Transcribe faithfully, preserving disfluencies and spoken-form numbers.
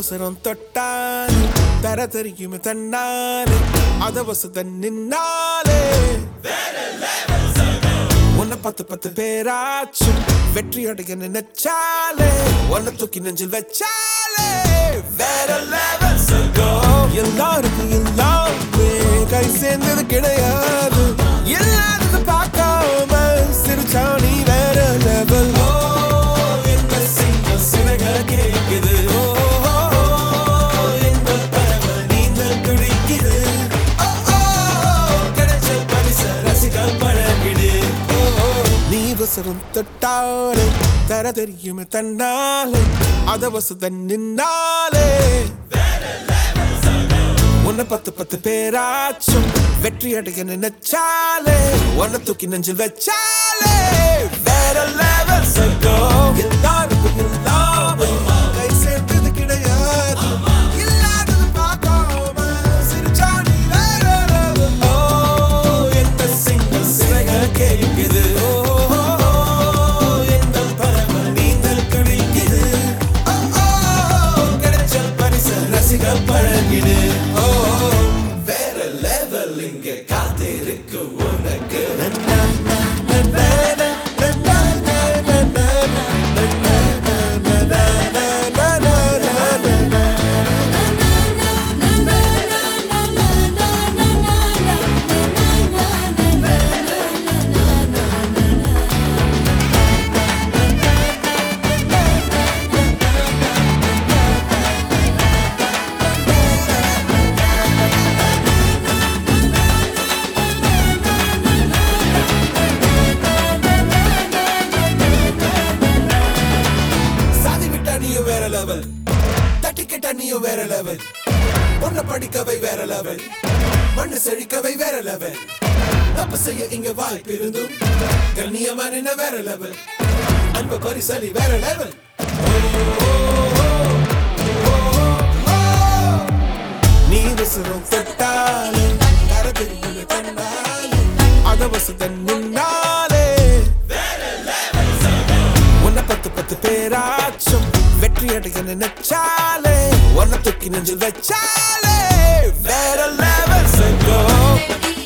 உசரம் தொட்டாலே தர தெரியுமே தன்னாலே அத வசத நின்னாலே உன்னை பத்து பத்து பேராச்சும் வெற்றி அடைய நினைச்சாலே உன்னை தூக்கி நெஞ்சில் வச்சாலே வேற லெவல் சகோ எல்லாருக்கும் எல்லாமே கை சேர்ந்தது கிடையாது எல்லாரும் பார்க்காம சிரிச்சா நீ வேற லெவல் என்ன செய்ய சிறக கேக்குது என்ன பரவ நீந்தல் துடிக்குது கிடைச்ச பரிச ரசிக பழகிடு நீ வசரம் தொட்டாலே தர தெரியுமே தன்னாலே அத வசத நின்னாலே உன்னை பத்து பத்து பேராச்சும் வெற்றி அடைய நினைச்சாலே உன்னை தூக்கி நெஞ்சில் வச்சாலே வேற லெவல் சகோ எல்லாருக்கும் எல்லாமே கை சேர்ந்தது கிடையாது இல்லாதது பார்க்காம சிரிச்சா நீ வேற லெவல் என்ன செய்ய சிறக கேக்குது எந்த பரவ நீந்தல் துடிக்குது கிடைச்ச பரிச ரசிக பழகிடு வேற லெவல் இங்க காத்திருக்கு உனக்கு வேற லெவல் தட்டிக்கிட்ட நீயும் வேற லெவல் பொண்ண படிக்கவை வேற லெவல் மண்ணு செழிக்கவை வேற லெவல் தப்பு செய்ய இங்க வாய்ப்பு இருந்தும் கண்ணியமான வேற லெவல் அன்பு பரிசலி வேற லெவல் நீ வசரம் தொட்டாலே தர தெரியுமே தன்னாலே அத வசத நின்னாலே உன்னை பத்து பத்து பேராச்சும் வெற்றி அடைய நினைச்சாலே உன்னை தூக்கி நெஞ்சில் வச்சாலே வேற லெவல் சகோ